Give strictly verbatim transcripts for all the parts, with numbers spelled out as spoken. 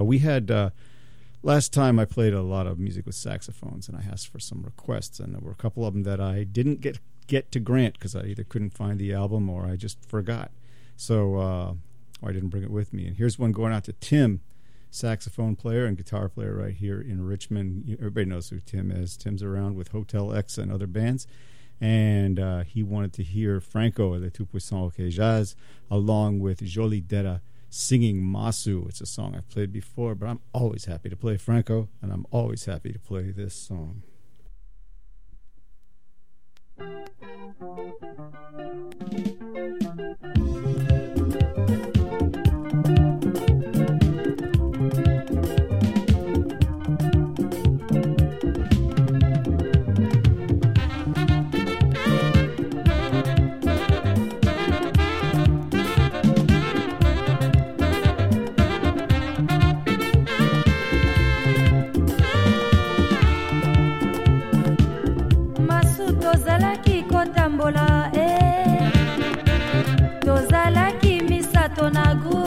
we had uh, last time I played a lot of music with saxophones, and I asked for some requests, and there were a couple of them that I didn't get get to grant because I either couldn't find the album or I just forgot. So uh, or I didn't bring it with me. And here's one going out to Tim, saxophone player and guitar player right here in Richmond. Everybody knows who Tim is. Tim's around with Hotel X and other bands. And uh, he wanted to hear Franco de Tout Puissant OK Jazz along with Jolie Detta singing Masu. It's a song I've played before, but I'm always happy to play Franco, and I'm always happy to play this song. Tambola eh tozalaki misato na gu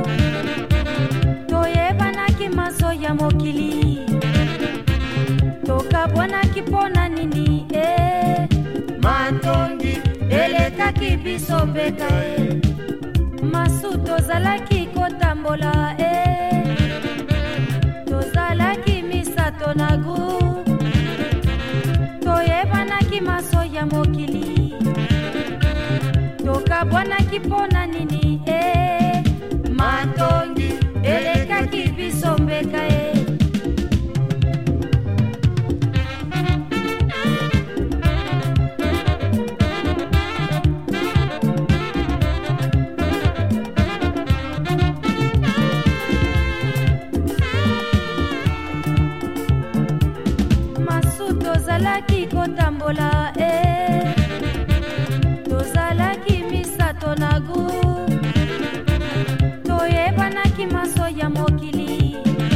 toyebanaki maso ya mokili tokabwanaki pona nini eh matongi elekaki biso mbeka eh masu tozalaki kotambola eh tozalaki misato na gu toyebanaki maso ya mokili tokabwanaki pona nini eh matongi elekaki biso mbeka eh masu tozalaki kotambola eh tozalaki misato na gu toyebanaki maso ya mokili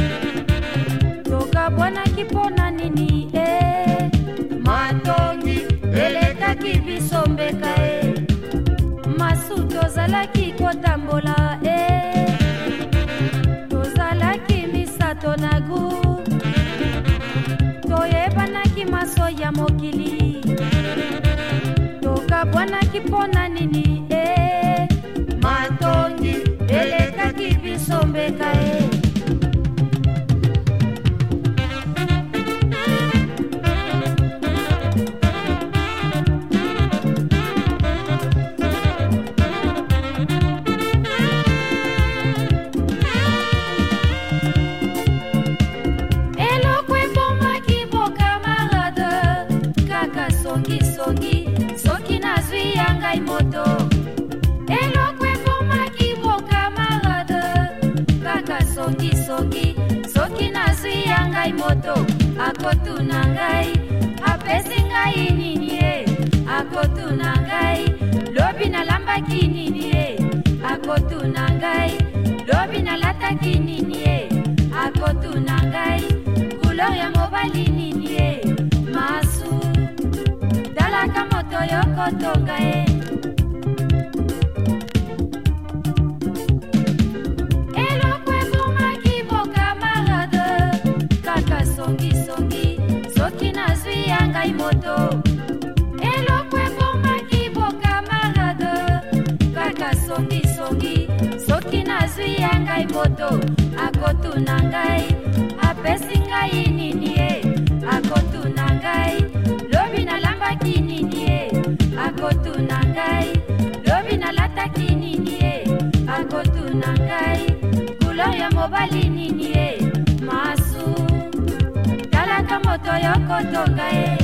tokabwanaki pona nini eh matongi elekaki biso mbeka eh masu tozalaki kotambola eh tozalaki misato na gu toyebanaki maso ya mokili tokabwanaki pona nini eh matongi elekaki biso mbeka eh soki nazwi ya ngai moto elokwe pomaki bo camarade kaka songisongi soki nazwi ya ngai moto akotuna ngai apesi ngai nini e akotuna ngai lobi nalambaki nini e akotuna ngai lobi nalataki nini e akotuna ngai couleur ya mobali nini e masu dalaka moto yokotonga e elokwe bomaki bo camarade kaka songisongi soki nazwi ya ngai moto elokwe bomaki bo camarade kaka songisongi soki nazwi ya ngai moto akotuna ngai apesi ngai nini e akotuna ngai lobi nalambaki nini e akotuna ngai lobi nalataki nini e akotuna ngai couleur ya mobali nini e masu talaka moto yokotonga e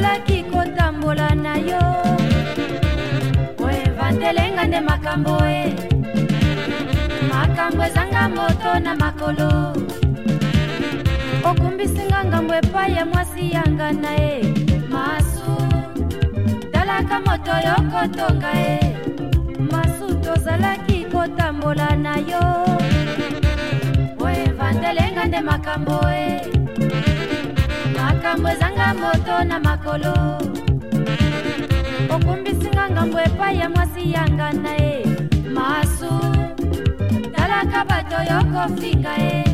ozalaki kotambola na yo oevandelenga nde makambo e makambo ezanga moto na makolo okumbisinga ngambo epai ya mwasi yanga na e masu talaka moto yokotonga e masu tozalaki kotambola na yo oevandelenga nde makambo e makambo ezanga moto na makolo okumbisinga ngambo epai ya mwasi yanga na e masu talaka bato yokofinga e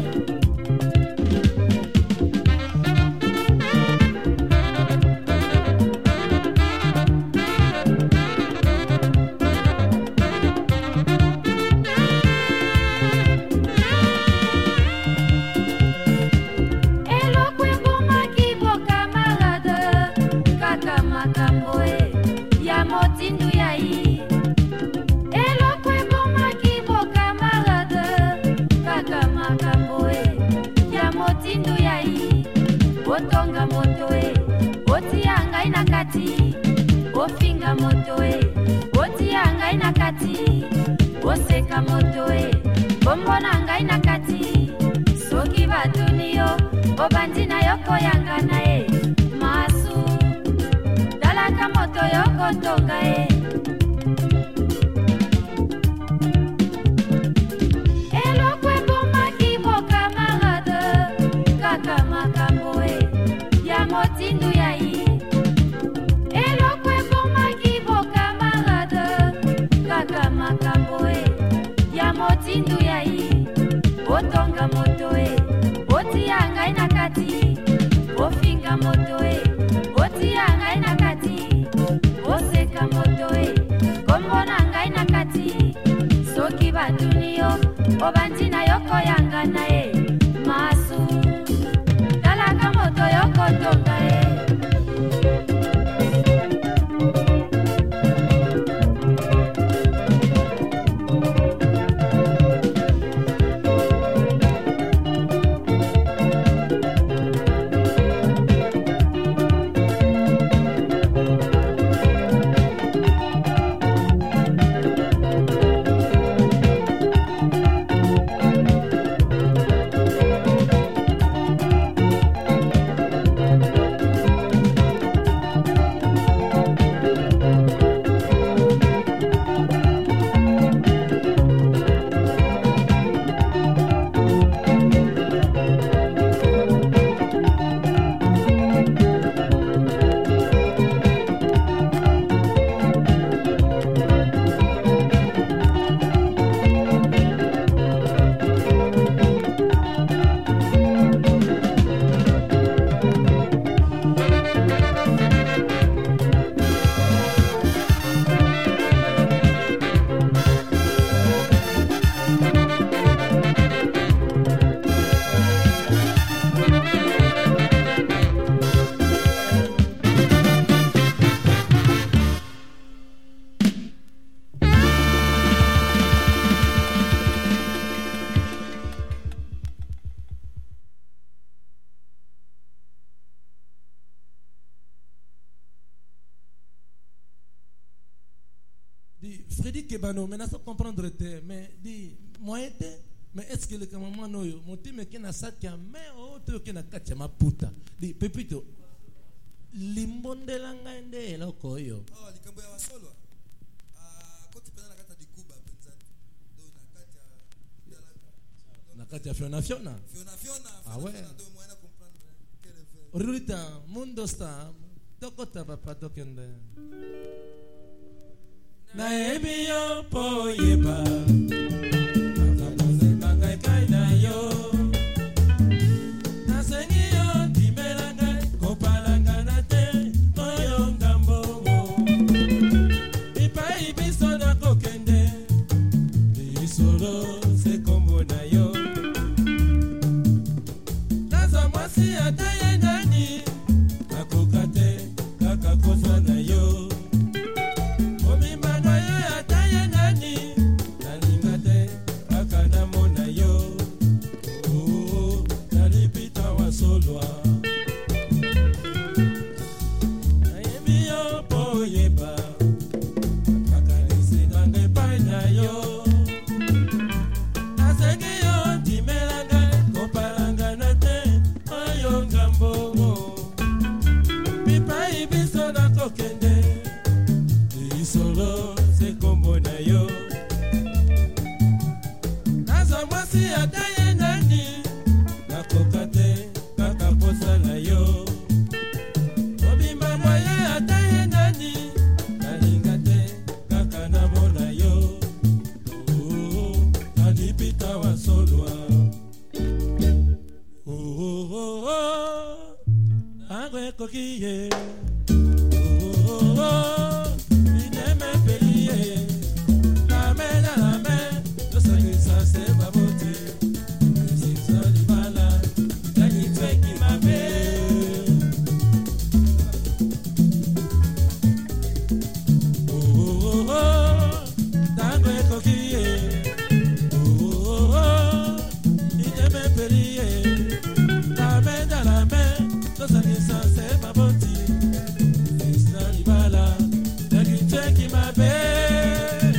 otonga moto e otianga ina kati ofinga moto e otianga ina kati oseka moto e bombonanga ina kati soki batuniyo obandina yoko yanga na e masu dalaka moto yoko tonga e motindu yai elokwe bomaki bo camarade kaka makambo e ya motindu yai otonga moto e otianga ina kati ofinga moto e otianga ina kati oseka moto e kombonanga ina kati soki batuniyo obandina yoko yanga na e masu talaka moto yoko tonga e Freddy Kebano, mais ça comprendre te, mais di moi te, mais est-ce que le maman noyo, mon team qui na sakia mais autre qui na katia ma puta. Di pepito limbonde langa ende eloko yo. Oh, likambo ya wasolo. Ah, koti pena na kata di Kuba penzani. Do na katia na katia fiona fiona. Fiona fiona. Ah ouais. Do moyena comprendre quel est. Orulita mundo sta tokota papa tokende. Na ebio po yeba Nakamuze bangai kaina yo Nasengi yo timelanga Kopalanga na te Oyo ngambo Ipa ibiso na kokende Isolo se kombo na yo Naza mwasi ataye nani Akokate kaka kofa na yo Nalinga coquille. Oh, oh, oh, il n'aime pelier. La main dans la main, le sang qui ça c'est pas beauté. C'est ça du malin, y'a qui fait qui m'appelle. Oh, oh, oh, tango et coquille. Oh, oh, oh, il n'aime pelier. La main dans la main, le sang qui ça c'est pas beauté. C'est ça du malin, y'a qui fait qui m'appelle.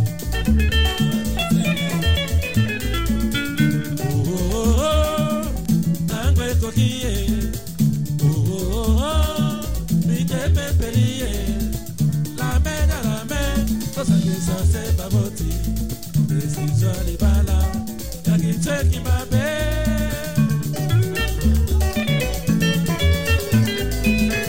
Oh, oh, oh, tango et coquille. Oh, oh, oh, lui t'es pépelier. La main dans la main, le sang qui ça c'est pas beauté. C'est ça du malin, y'a qui fait qui m'appelle.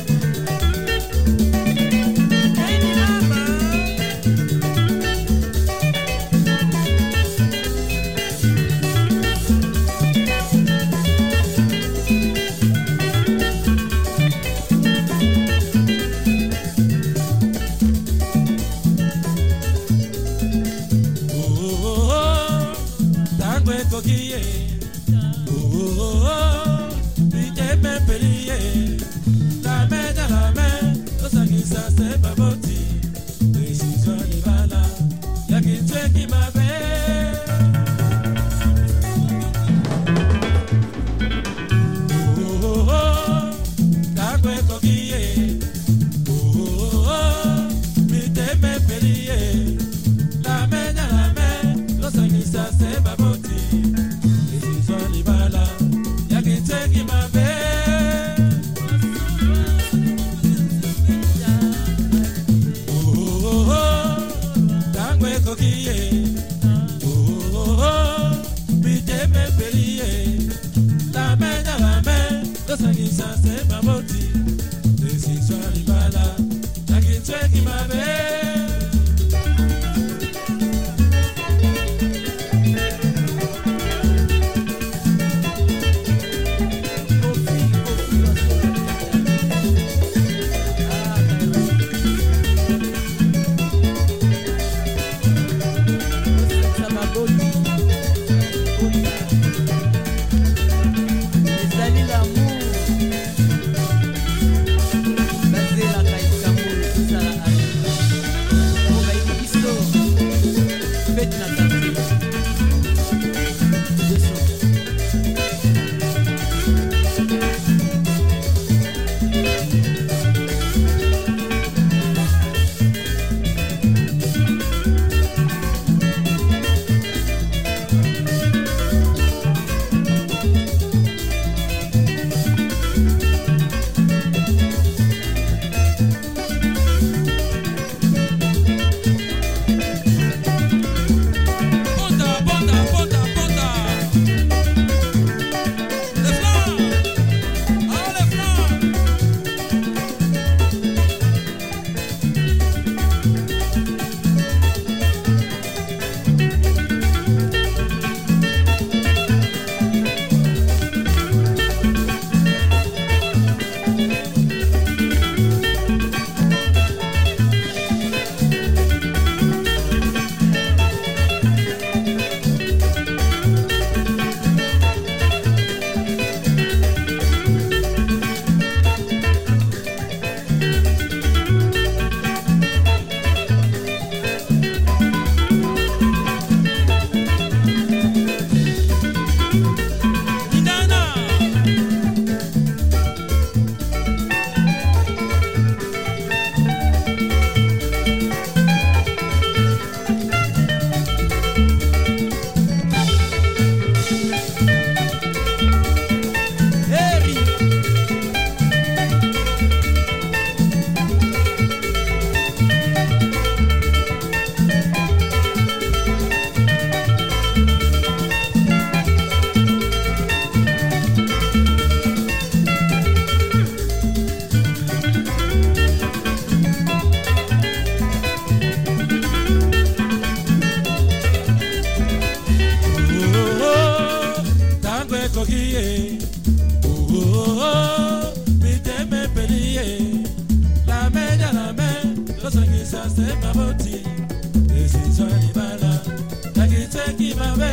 ozangisa se baboti decision libala takiteki mabe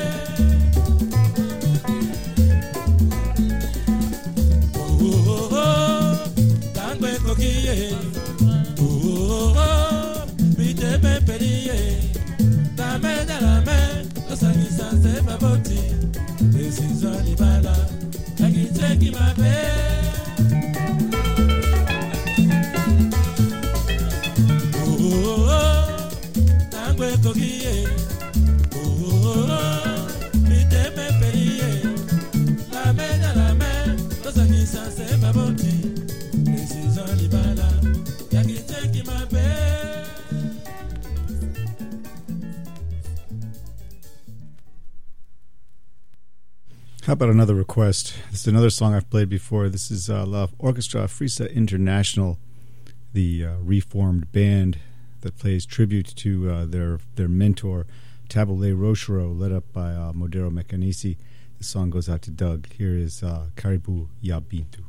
oh oh oh tangwe kokiye oh oh bite pepeliye dame dame ozangisa se baboti decision libala takiteki mabe Kokiye, oh, bite pepeliye, la mena la men, ozangisa se baboti, decision libala, yakiteki mabe. How about another request? This is another song I've played before. This is uh, La Orchestra Frisa International, the uh, reformed band that plays tribute to uh, their their mentor, Tabule Rochereau, led up by uh, Modero Mecanisi. The song goes out to Doug. Here is uh, Karibu Ya Bintu.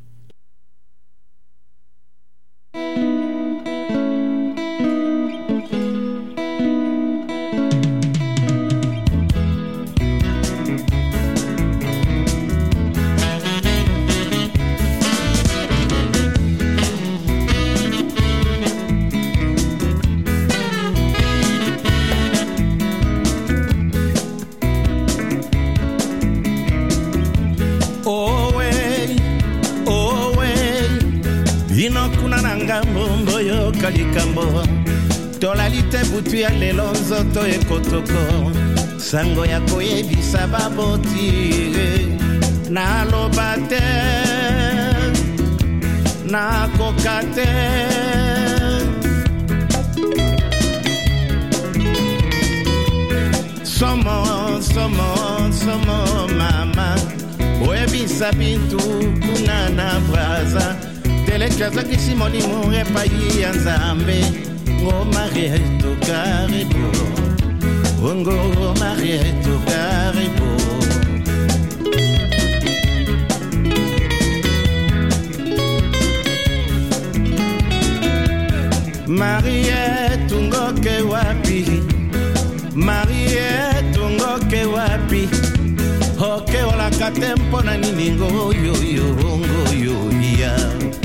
Mbombo yo kalikambo tolalite butu ya lelo nzoto ekotoko sango ya koyebisa baboti naloba te nakoka te somo somo somo mama oyebisa bintu kuna na braza Telekaza kisimoni mure payi ya nzambe Ngo marieto karibu Ngo marieto karibu Marieto ngoke wapi Marieto ngoke wapi Hoke ola katempo na nini ngo yo yo ngo yo ya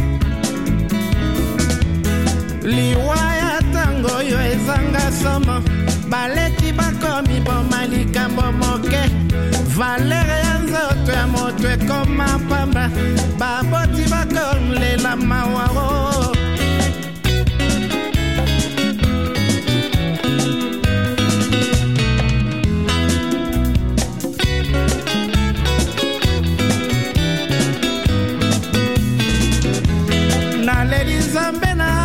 Liwaya tango yo ezanga somo Baleti bakomi boma likambo moke Valere ya nzoto ya moto ekoma pamba Baboti bakomi lela mawaro Na leli nzambe na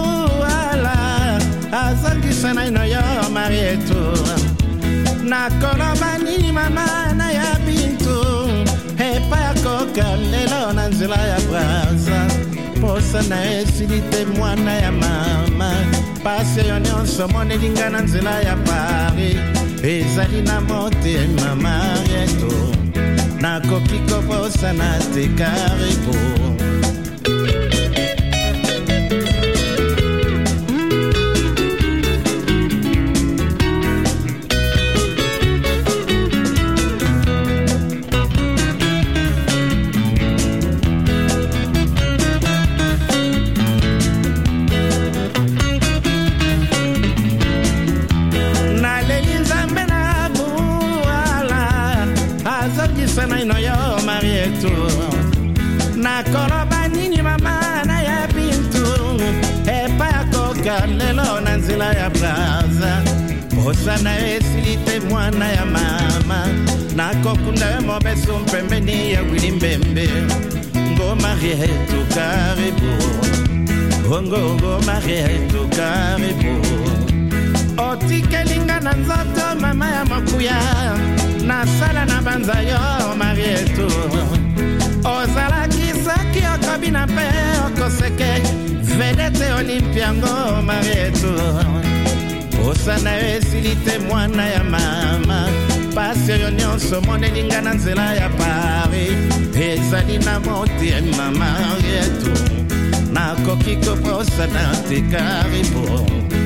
Sana ino yo marieto Na koloba nini mama na ya bintu Hepa ya koka lelo na nzela ya braza Posa na esilite mwana ya mama Pase yo nyonso mone linga na nzela ya pari Ezali na mote ma marieto Na kopiko posa na te karibu Sana ino yo marieto Na koloba nini mama na ya bintu Epa ya koka lelo na nzela ya braza Posa na esilite mwana ya mama Na kokunda mobeso mpembeni ya wilimbembe Ngo marieto karibu Ngo ngo marieto karibu Otikelinga na nzoto mama ya makuya Na sala na banza yo marieto Ozala kisaki okobina pe okoseke Vedete olimpiango marieto Osana esilite mwana ya mama Pase yo nyonso mone linga na nzela ya pari Ezali na moti ya mama marieto Na nakoki koposana te karibo.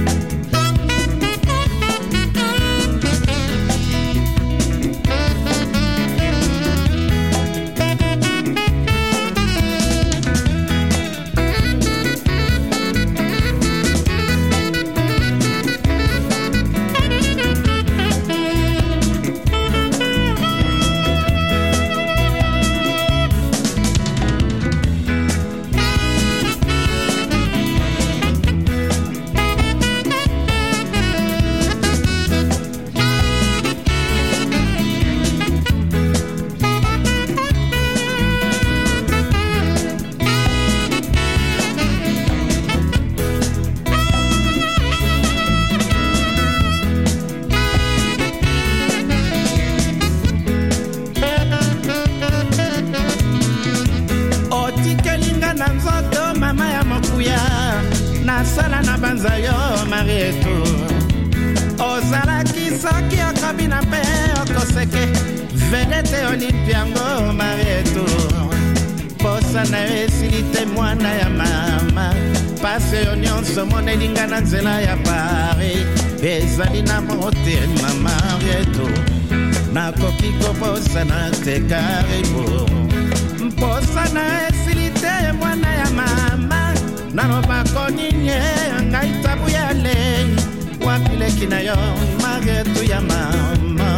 Sala na banza yo Marieto Ozala kisaki akabina pe okoseke Vedete Olympiango Marieto Posa na esilite mwana ya mama Pase yo nyonso mone linga na nzela ya Paris Ezali na motema Marieto Nakoki koposa na te karibo Posa na esilite mwana ya mama Naloba koninye ngai tabu yale Wapile kina yo Marieto ya mama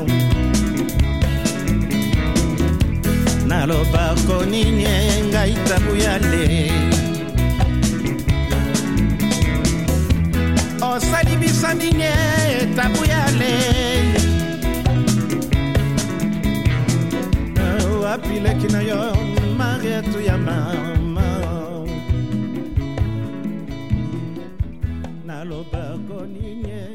Naloba koninye ngai tabu yale Osali bisaninye tabu yale Wapile kina yo Marieto ya mama Naloba koninye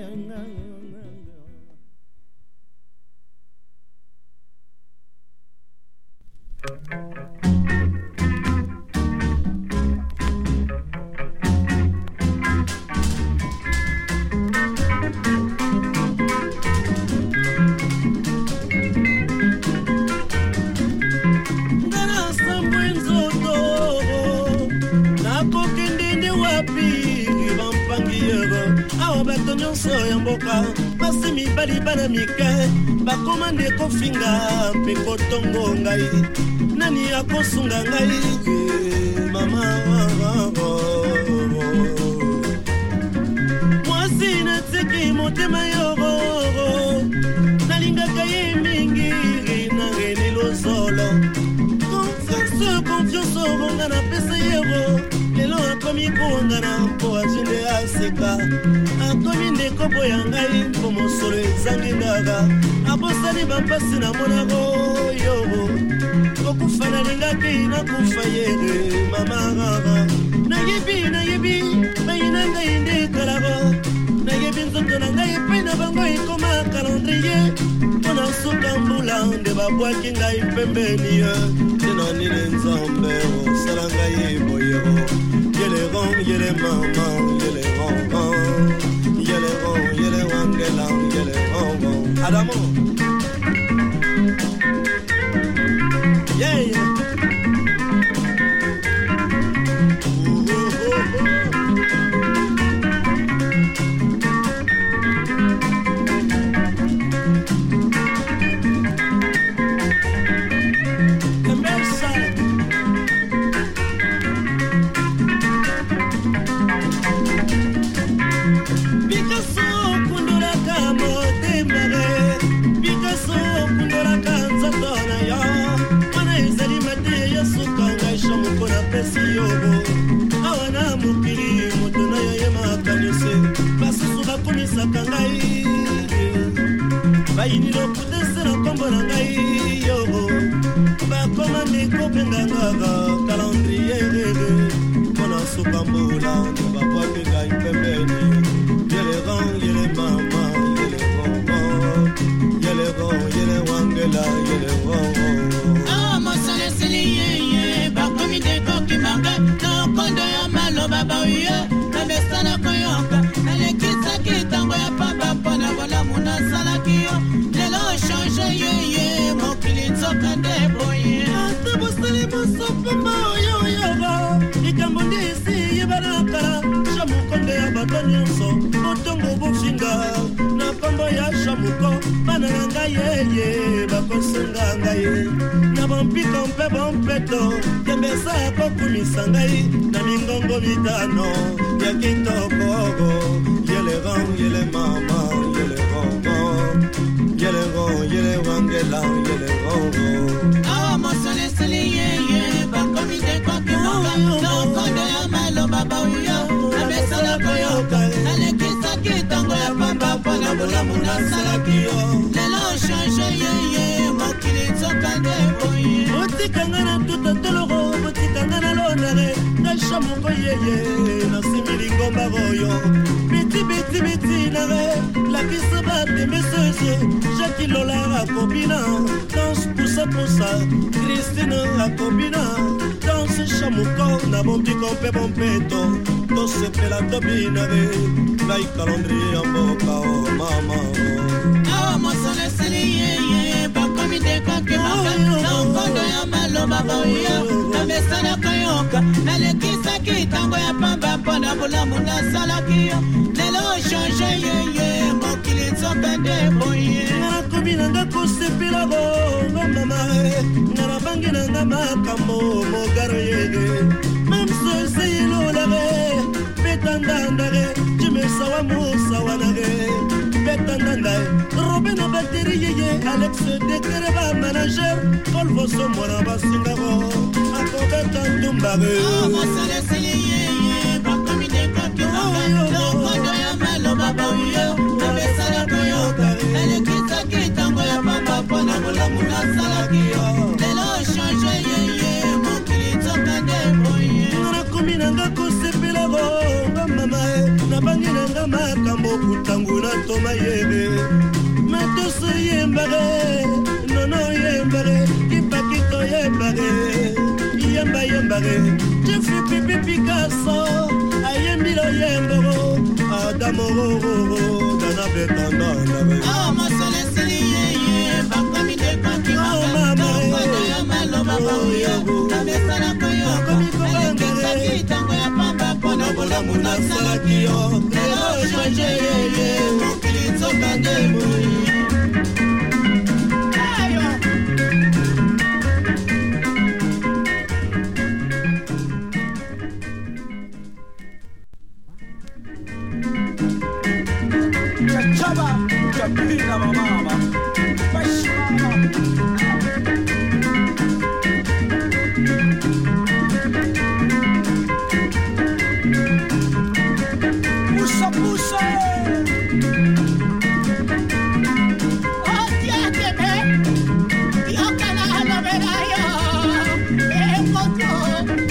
Mboka basimi bali bana mike bakomande kofinga pe kotongo ngai nani akosunga ngai mama mwasi na tseki motema yoro nalinga kaye mingi na reni lo solo confiance confiance onga na pesa yero lelo akomi kuonga na mpo ajende aseka akomi ndeko boya ngai mpo mosolo ezangi ngaga abosani bampasi na monako yobo kokufa nalingaki nakufa yere mamagaga nayebi nayebi bayina ngai ndekalaka nayebi nzoto na ngai epai na bango ekoma calendrier mpo na suka mbula nde babwaki ngai pembeni tina nini nzambe osala ngai boyero yele ron yele mama yele ron yele ron yele wangela yele ron Adamo yeah yeah Baini lo kutese na kombo na ngai yobo bakoma ndeko pengangaga calendrier kona sukambula babwake ngai pembeni yele ron yele mama yele ron yele ron yele wangela yele ron ah mosale seliye bakomi ndeko kimanga na kondo ya maloba bawiye na besana koyoka na lekisa kitango ya papa pona wala muna salakio lelo change yeye mokili tsoka deboye ata bosali bosopo moyo yoba ikambo ndisi yebanakala shamukonde ya bato nyonso botongo bofinga na kombo ya shamuko bana na ngai yeye bakosenga ngai na bompiko mpe bompeto kembesa kokumisa ngai na mingongo mitano ya kitoko yeleron yele mama yelerongo yeleron yele wangela yelerongo awa mosole sili yeye bakomite kwa kimonga nokondo ya malo baba uyo abesala koyoka alekisa kitango ya pamba mpona bolamu nasalaki yo lelo change yeye mokili tsokande boye botikanga na tutatoloko botikanga na lonare nasha moko yeye nasimili ngomba oyo biti biti biti nare lakisa bate meseuse Jackie Lola akobina danse pousa pousa Christine akobina danse shamuko na bompiko mpe bompeto tosepela tobinare ngai kalondri ya mboka o mama awa mosole sili yeye bakomi dekoki maka na nkondo ya maloba boyo na mesana koyoka nalekisaki tango ya pamba mpona bolamu nasalaki yo lelo change yeye mokili tsokande boye nakomi nanga kosepela bongo mama nga nabangi nanga makambo mogaro yege memsoseyilolare betandandare jimesawa musawanare betandandai robe na bateri yeye alex dekere ba manager kolvoso mwana basingaro akobetandumbare masalesili yeye bakomi dekoki nokondo ya maloba boyo abesala koyoka elekisaki tango ya pamba mpona bolamu nasalaki yo lelo change yeye mokili tsokande boye nakomi nanga kosepela bongo mama nabangi nanga makambo kutangu na toma yebe matoso yembare nono yembare kipakito yembare yemba yembare jefu pipi Picasso ayembilo yemboro adamororo dana betandana ah masole sili yeye bakomi dekoki nokondo ya maloba boyo nabesala koyoka alekisaki tango ya pamba mpona bolamu nasalaki yo lelo change yeye mokili tsokande boye Chaba, chapina mama, mama, puxa, puxa. Oh, tia, bebê, yo canal verá yo, encontrou.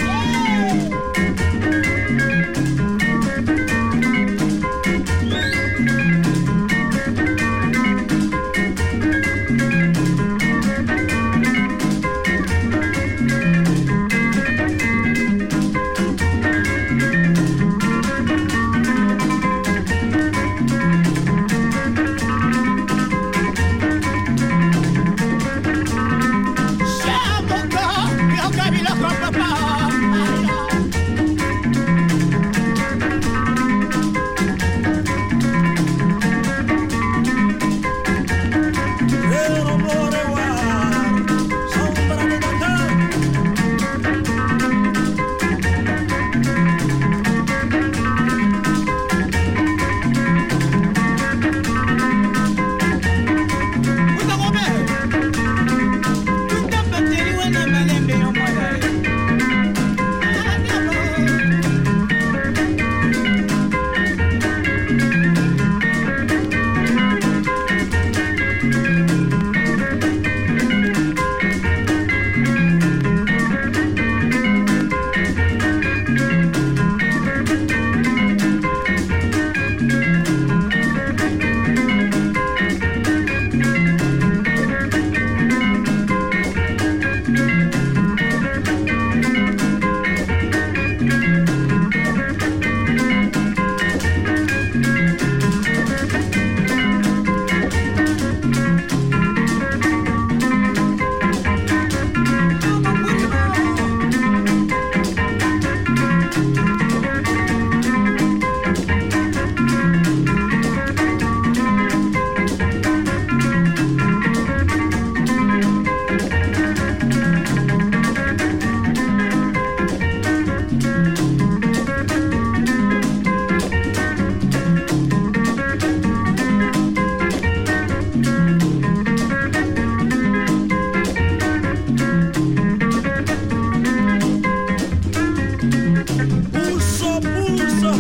Puso, puso.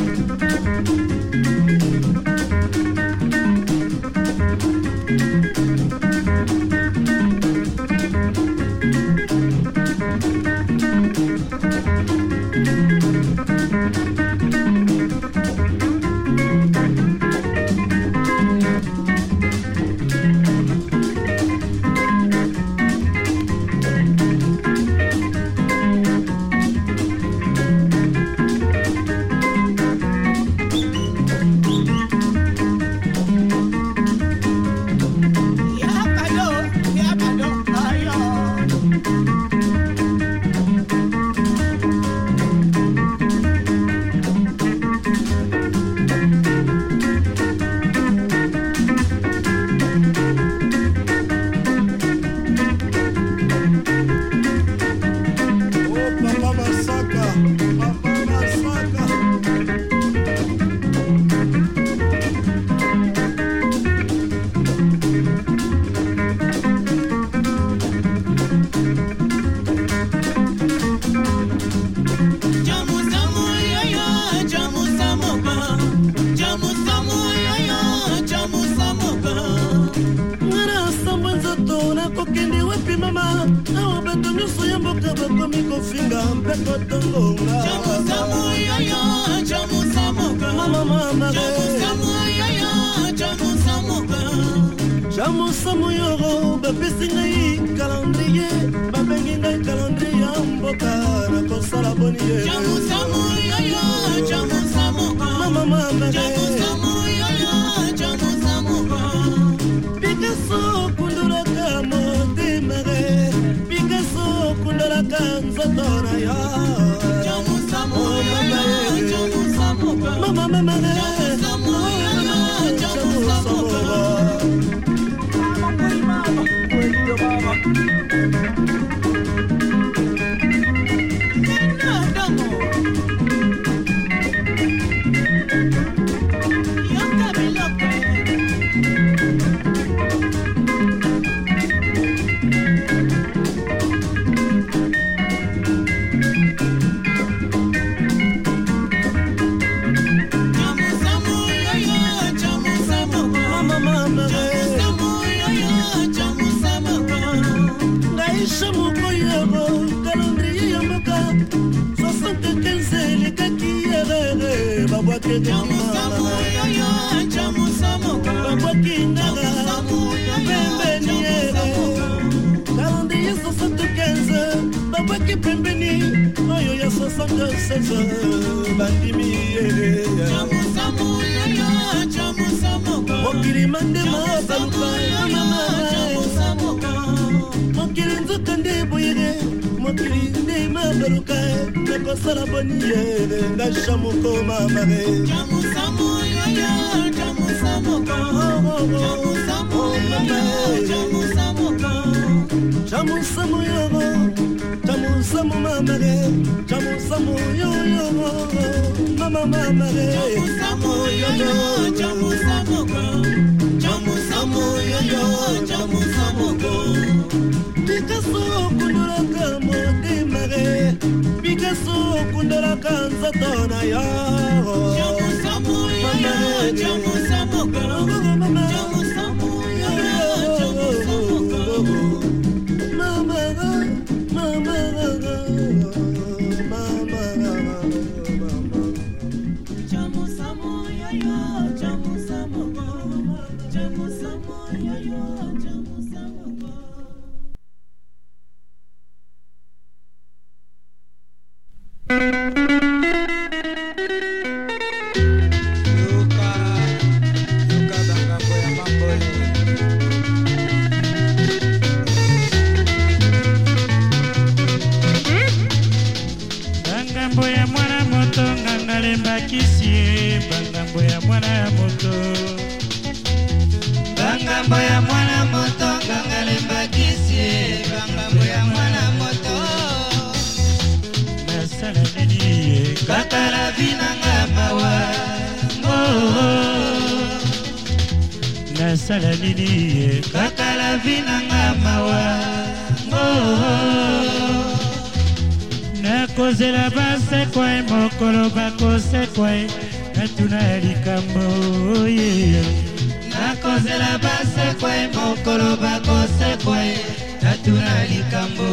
nakozela basekwe mokolo bakosekwe natuna likambo ye nakozela basekwe mokolo bakosekwe natuna likambo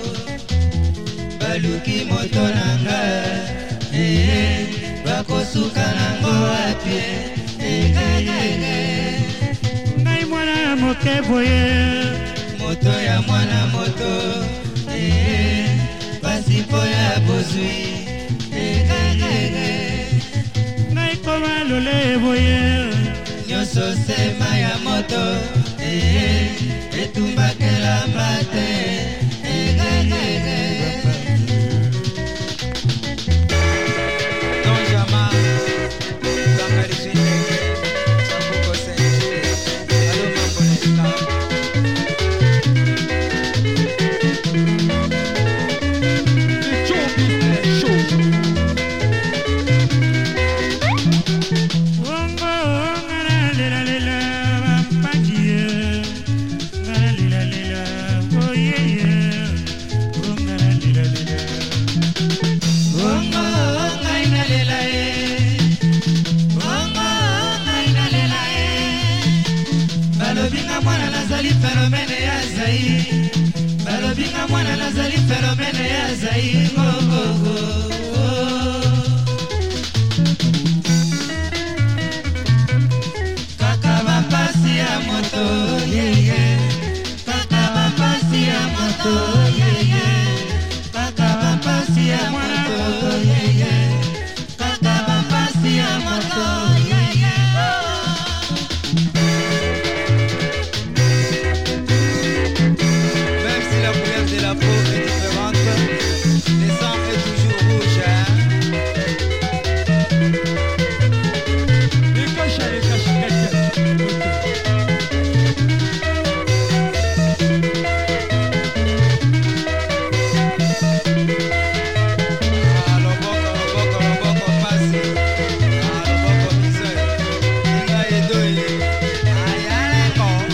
baluki moto nanga eh bakosuka nango apie eh ngai mwana moke boye moto ya mwana moto eh basipo ya bozui eh ngai koma lole boye nyoso sema ya moto eh etumbakela mbate eh Phénomène ya Zaï balobinga mwana nazali phénomène ya Zaï go go go kaka bapasi ya moto yeah yeah kaka bapasi ya moto yeah yeah kaka bapasi ya moto yeah yeah kaka bapasi ya moto yeah yeah la peau est différente, le sang est toujours rouge. Les cachets, les cachets, ah, le boco, le boco, le boco, passe. Ah, le boco, misère. Il a aidé. Aïe, aïe, aïe.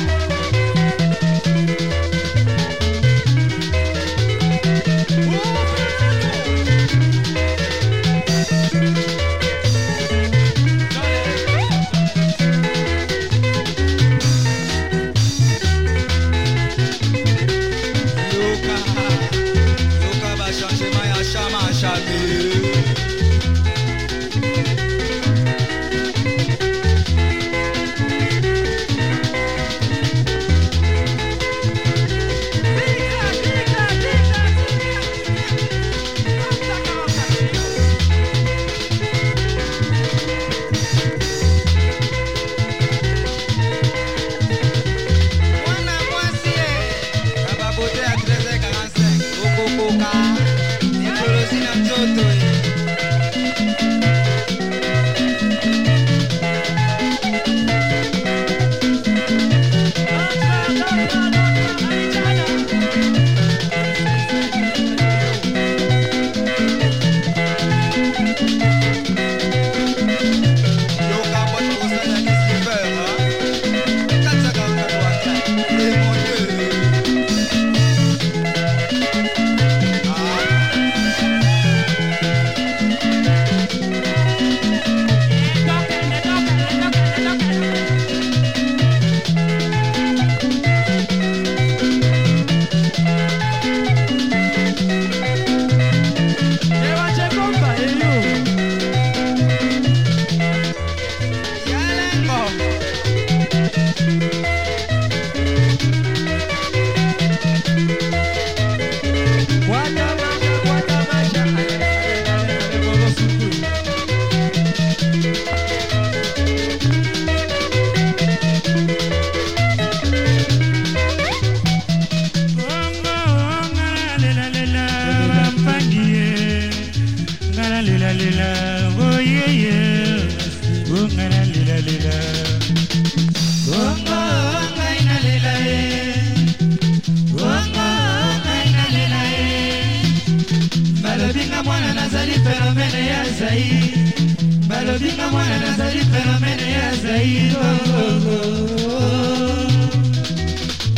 Balobinga mwana nazali phénomène ya Zaï Balobinga mwana nazali phénomène ya Zaï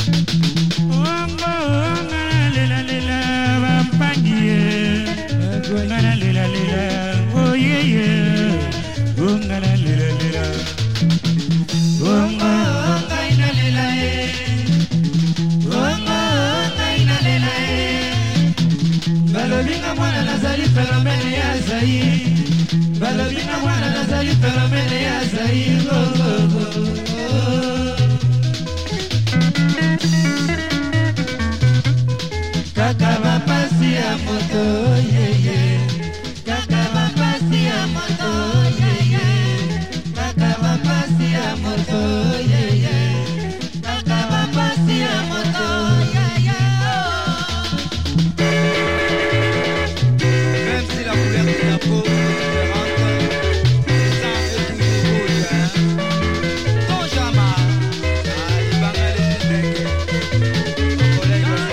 Ongo ongana lela lela bampangie balobina mwana nazali phénomène ya zairo kaka bapasi ya moto yeye kaka bapasi ya moto yeye kaka bapasi ya moto yeye kaka bapasi ya moto yeye. Même si la couleur de la peau est différente, les sangs et tout évolue, hein. Ton jama, ah, il va me laisser mon collègue va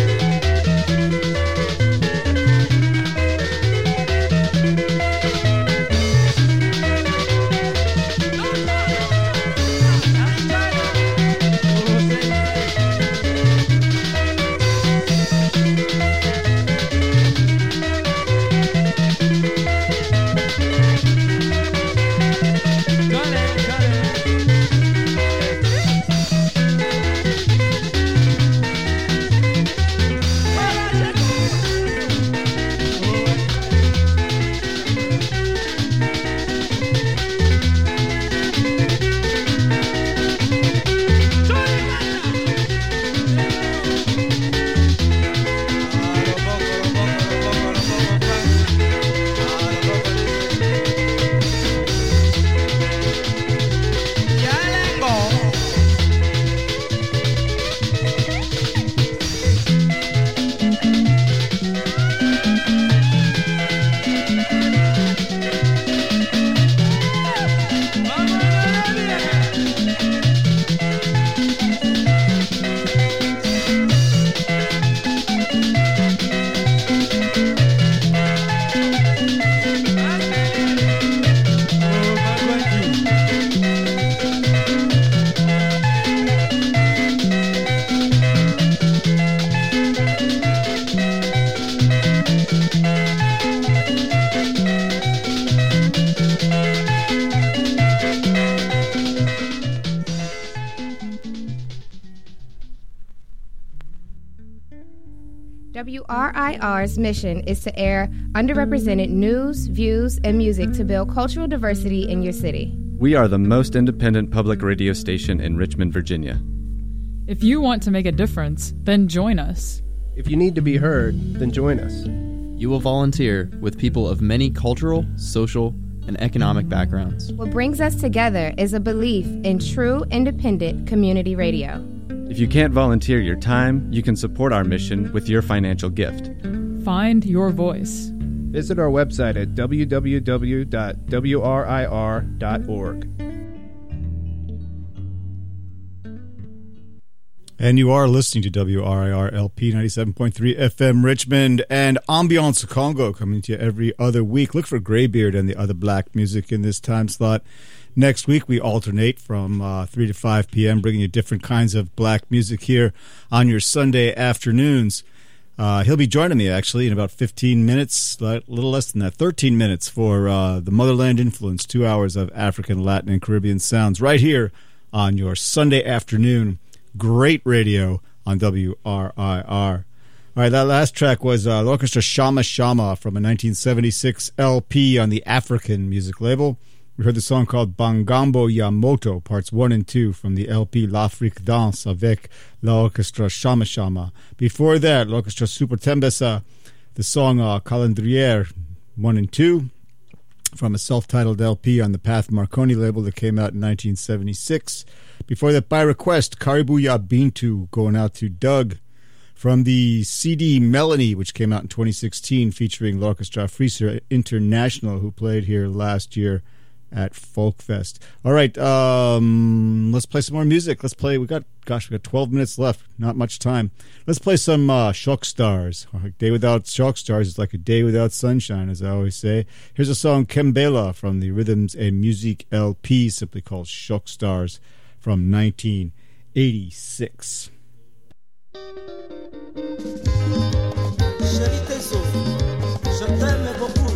W R I R's mission is to air underrepresented news, views, and music to build cultural diversity in your city. We are the most independent public radio station in Richmond, Virginia. If you want to make a difference, then join us. If you need to be heard, then join us. You will volunteer with people of many cultural, social, and economic backgrounds. What brings us together is a belief in true independent community radio. If you can't volunteer your time, you can support our mission with your financial gift. Find your voice. Visit our website at w w w dot w r i r dot org. And you are listening to W R I R L P ninety-seven point three F M Richmond and Ambiance Congo coming to you every other week. Look for Greybeard and the other black music in this time slot. Next week, we alternate from uh, three to five p.m., bringing you different kinds of black music here on your Sunday afternoons. Uh, he'll be joining me, actually, in about fifteen minutes, a little less than that, thirteen minutes for uh, the Motherland Influence, two hours of African, Latin, and Caribbean sounds right here on your Sunday afternoon. Great radio on W R I R. All right, that last track was uh, L'Orchestra Shama Shama from a nineteen seventy-six L P on the African music label. We heard the song called Bangambo Ya Moto, parts one and two from the L P L'Afrique Danse avec l'Orchestra Shama Shama. Before that, l'Orchestra Super Tembesa, the song uh, Calendrier one and two from a self-titled L P on the Path Marconi label that came out in nineteen seventy-six. Before that, by request, Karibu Ya Bintu, going out to Doug from the C D Melanie, which came out in twenty sixteen, featuring l'Orchestra Friseur International, who played here last year at Folkfest. All right, um, let's play some more music. Let's play, we got, gosh, we got twelve minutes left, not much time. Let's play some uh, Shock Stars. A day without Shock Stars is like a day without sunshine, as I always say. Here's a song, Kembela, from the Rhythms and Music L P, simply called Shock Stars, from nineteen eighty-six. Chérie, t'es sauf, je t'aime beaucoup.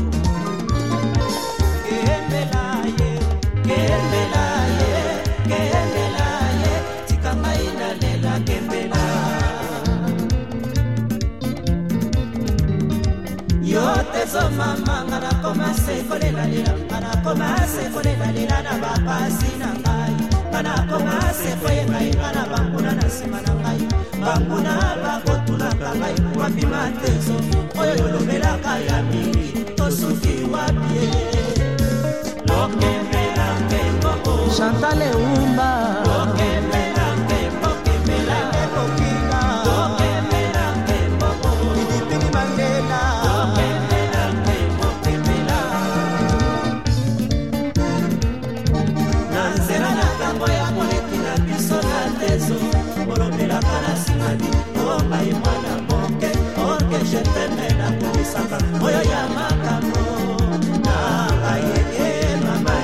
Yo te so mama ngara ko koma se kolela lela kana koma se kolela lela na bapasi na ngai kana koma se koye ngai kana banguna na sima na ngai banguna bakotuna ngai wapi mateso oyo yolobela kaya mingi tosuki wapi lokemela kembo Chantal Eumba lokemela kembo kemela kokinga lokemela kembo Pilipili Mandela lokemela kembo kemela nanzela na kambo ya moleki na biso na tezo olobela kana simadi omba imwana moke orke je t'aime na kumisaka oyo ya makambo na ayeye mama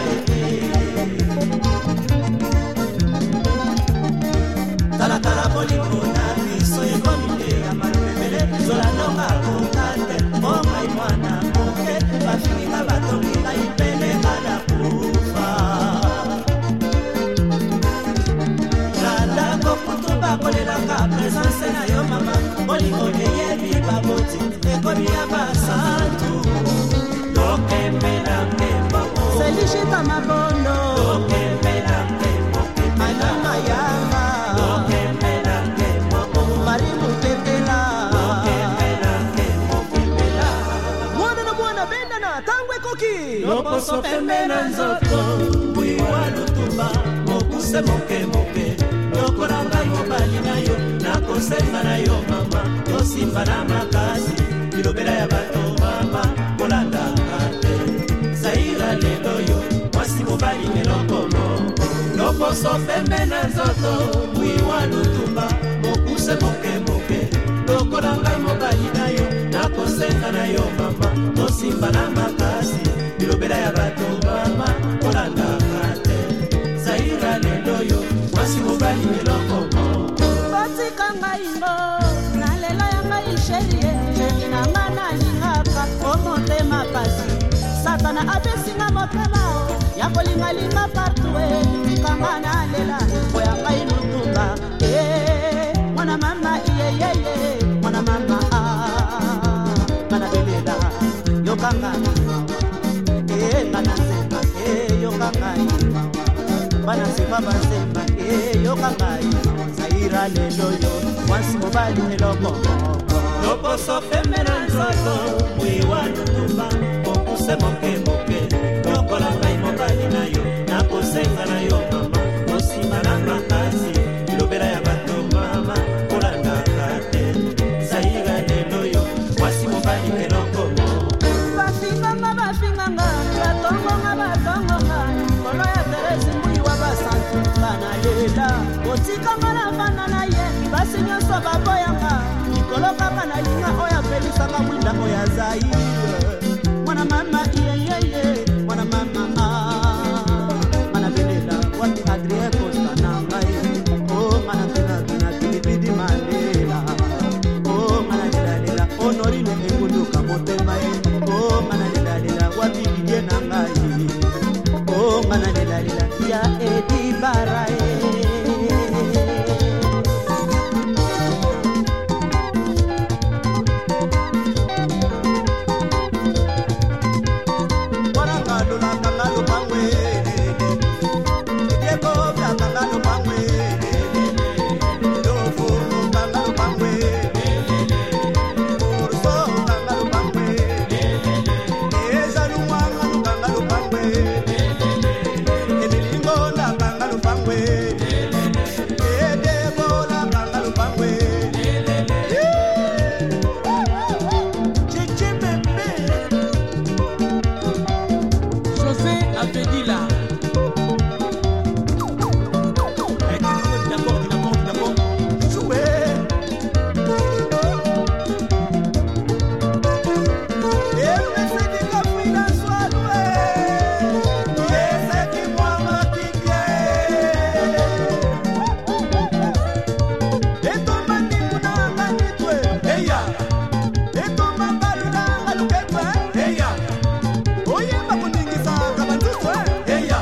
tala tala bolingo na biso ekomite ya malubebele zolandonga kokate omba imwana moke bafinika batonginga ipele kana kufa landako kutu bakolelaka presence na yo mama bolingo eyebi baboti ekomi ya basantu lokembela kembo selishita mabondo lokembela kembo anama yanga lokembela kembo marimu pepela lokembela kembo pepela mwana na mwana benda na tangwe koki loposo pembe na nzoto mwiwa lutumba mokuse moke moke lokola ngai mobali na yo nakosenga na yo mama tosimba na makasi bilobela ya bato mama kolandaka te zaira lelo yo mwasi mobali melokomo loposo pembe na nzoto mwiwa lutumba mokuse moke moke lokola ngai mobali na yo nakosenga na yo mama tosimba na makasi bilobela ya bato mama kolandaka te zaira lelo yo mwasi mobali melokomo batika ngai ngo na lelo ya ngai sherie sheri na ngana lingaka omotema pasi satana abesinga motema ya kolingalinga partue tikanga na lela oya ngai lutumba eh mwana mama iyeyeye mwana mama ah mana belela yokanga eh mana semba eh yokanga bana semba basemba eh yokanga zaira lelo yo mwasi mobali meloko loposo pembe na nzoto mwiwa lutumba mokuse moke moke lokola ngai mobali na yo nakosenga na yo mama mosima na makasi bilobela ya bato mama kolandaka te zaira lelo yo mwasi mobali meloko bafinganga bafinganga batongonga batongonga kolo ya teresi mwiwa basantu bana lela otikanga na bana na ye basi nyonso baboyanga likolo kaka na linga oyo apelisaka mwinda oyo azaire mwana mama iyeyeye mwana mama mana belela wati adrie kosta na ngai o mana tunatuna pilipidi mandela o mana lelalela honorine engunduka motema ye o mana lelalela wati didie na ngai o mana lelalela ya edi barae Hey,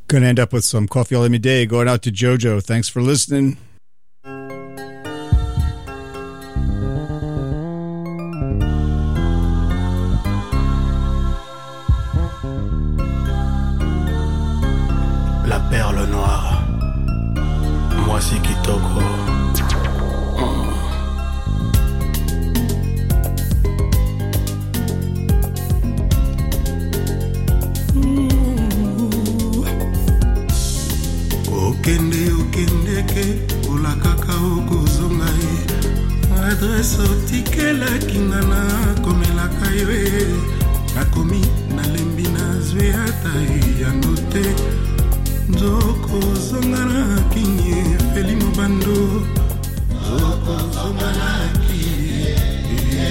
Gonna end up with some Coffee All Me Day going out to Jojo. Thanks for listening. La perle noire, moi c'est Kitoko. Okende okende ke ola kaka okozonga e adresse otikela kingana komelaka yo e nakomi nalembi nazwe ata ya note nzoko zonga na kinye feli mobando nzoko zonga na kinye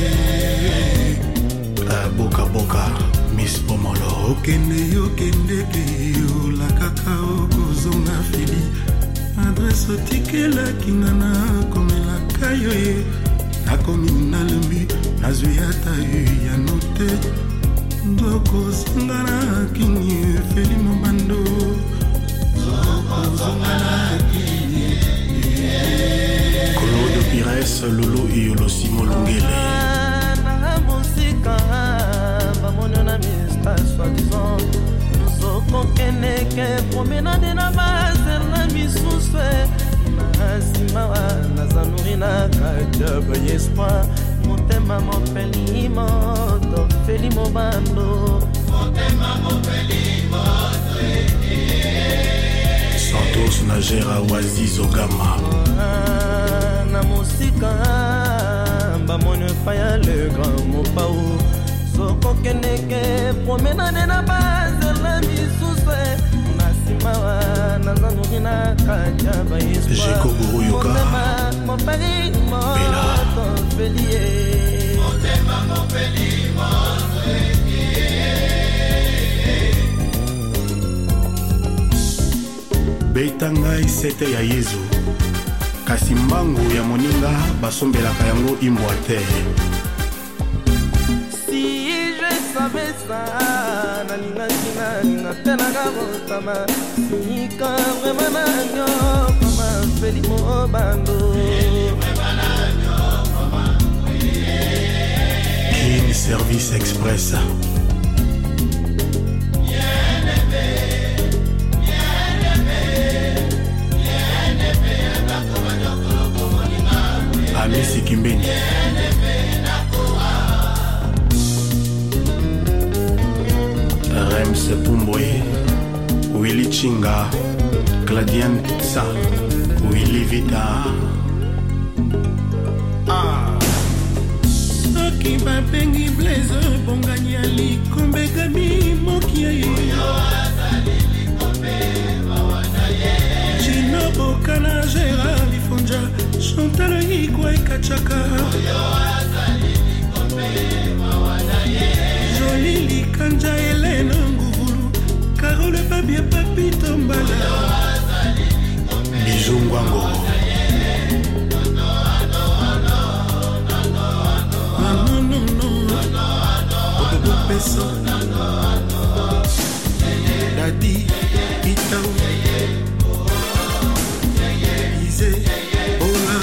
boka boka Miss Pomolo okende okende ke ola kaka okozonga feli adresse otikela kingana komelaka yo e nakomi nalembi nazwi ata ya note ndoko zonga na kinye feli mobando ndoko zonga na kinye Claude Pires Lulu Iolo Simo Lungele na musika bamono na mista soi-disant nzoko keneke promenade na base na misuswe na simawa na zanuri na kajaba espoir motema mopeli moto feli mobando motema mopeli moto Santos Nagera Oasis Ogama na musika bamono faya le grand mopao soko keneke promenade na base la misuswe na simawa na zanuri na kajaba espoir Jeko Buruyoka mopeli moto feli motema mopeli moto Betanga isete ya Yezu kasi mbangu ya moninga basombelaka yango imbwa te si je savais ça nalingaki nalinga te nakabotama sika vraimen nanyokoma feli mobando King Service Express Amisi Kimbeni Rems Pumboy Willy Chinga Gladian Tsa Willy Vita ah. Soki babengi blaze bongani ya likombe gami mokia ye Chino Bokana Gérard Lifonja Chantal Igwe Kachaka Jolie Likanja Hélène Nguvulu Carole Babia Papi Tombala Bijou Ngwango Non non non Obobo Peso Dadi Itao Ize Ola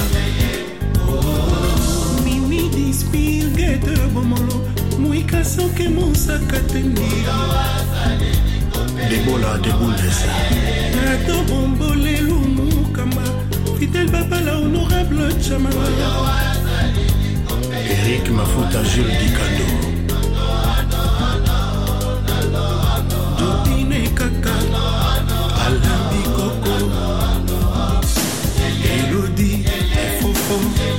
Mimi Dispil Gete Bomolo Muika Soke Moussaka Tendi Debola Deboules Nato Bombole Lumu Kamba Fidel Babala Honorable Chamala Eric Mafuta Jules Dikando Dopine Kaka Alabi Koko Elodie Fofo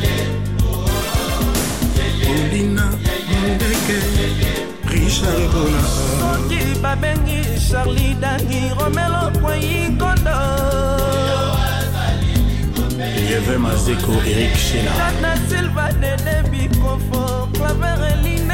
Olina Mundeke Richard Bola Soki babengi Charlie Dani Romelo Kwai Kondo Yeve Mazeko Eric Shela Jana Silva Nene Bikofo Claver Eli